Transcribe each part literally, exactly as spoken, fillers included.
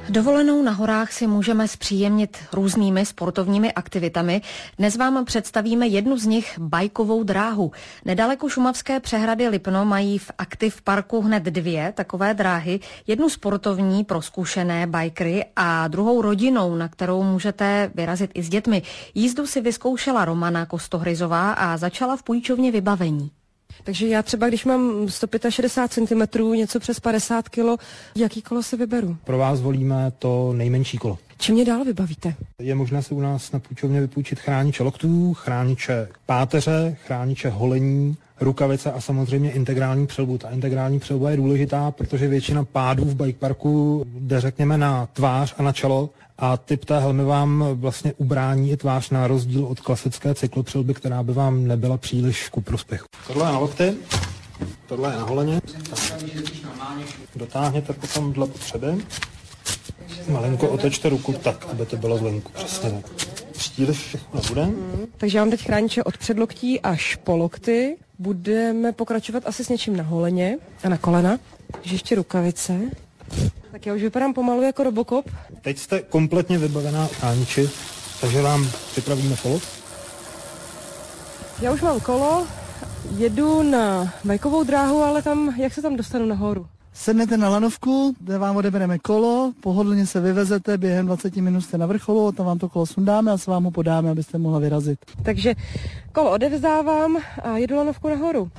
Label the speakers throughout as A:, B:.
A: Dovolenou na horách si můžeme zpříjemnit různými sportovními aktivitami. Dnes vám představíme jednu z nich, bajkovou dráhu. Nedaleko šumavské přehrady Lipno mají v Aktiv parku hned dvě takové dráhy. Jednu sportovní pro zkušené bajkry a druhou rodinnou, na kterou můžete vyrazit i s dětmi. Jízdu si vyzkoušela Romana Kostohryzová a začala v půjčovně vybavení.
B: Takže já třeba, když mám sto šedesát pět centimetrů, něco přes padesát kilo, jaký kolo si vyberu?
C: Pro vás volíme to nejmenší kolo.
B: Čím mě dál vybavíte?
C: Je možné si u nás na půjčovně vypůjčit chrániče loktů, chrániče páteře, chrániče holení, rukavice a samozřejmě integrální přilbu. Ta integrální přilba je důležitá, protože většina pádů v bike parku jde, řekněme, na tvář a na čelo a typ té helmy vám vlastně ubrání i tvář na rozdíl od klasické cyklopřilby, která by vám nebyla příliš ku prospěchu. Tohle je na lokty, tohle je na holeně. Dotáhněte potom dle potřeby. Malinko otočte ruku tak, aby to bylo zvenku. Přesně tak. Příliš všechno nebude.
B: Hmm. Takže já mám teď chrániče od předloktí až po lokty. Budeme pokračovat asi s něčím na holeně a na kolena. Takže ještě rukavice. Tak já už vypadám pomalu jako Robocop.
C: Teď jste kompletně vybavená chrániči, takže vám připravíme kolo.
B: Já už mám kolo, jedu na bajkovou dráhu, ale tam, jak se tam dostanu nahoru?
D: Sednete na lanovku, kde vám odebereme kolo, pohodlně se vyvezete, během dvacet minut jste na vrcholu, tam vám to kolo sundáme a se vám ho podáme, abyste mohla vyrazit.
B: Takže kolo odevzdávám a jedu lanovku nahoru.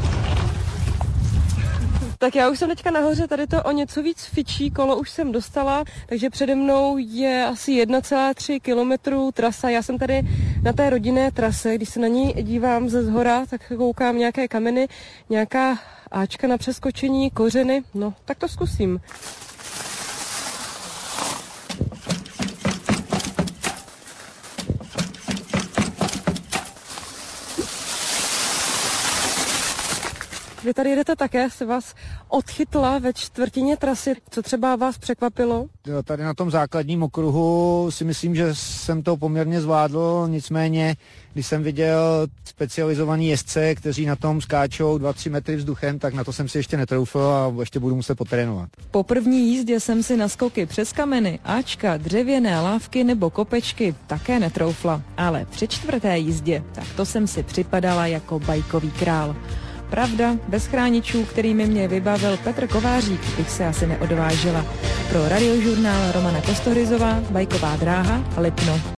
B: Tak já už jsem teďka nahoře, tady to o něco víc fičí, kolo už jsem dostala, takže přede mnou je asi jedna celá tři kilometru trasa. Já jsem tady na té rodinné trase, když se na ní dívám ze zhora, tak koukám nějaké kameny, nějaká áčka na přeskočení, kořeny, no tak to zkusím. Vy tady jedete také, se vás odchytla ve čtvrtině trasy. Co třeba vás překvapilo?
E: Jo, tady na tom základním okruhu si myslím, že jsem to poměrně zvládl, nicméně, když jsem viděl specializovaný jezdce, kteří na tom skáčou dva tři metry vzduchem, tak na to jsem si ještě netroufl a ještě budu muset potrénovat.
F: Po první jízdě jsem si na skoky přes kameny, áčka, dřevěné lávky nebo kopečky také netroufla, ale při čtvrté jízdě, tak to jsem si připadala jako bajkový král. Pravda, bez chráničů, kterými mě vybavil Petr Kovářík, bych se asi neodvážila. Pro Radiožurnál Romana Kostohryzová, bajková dráha, Lipno.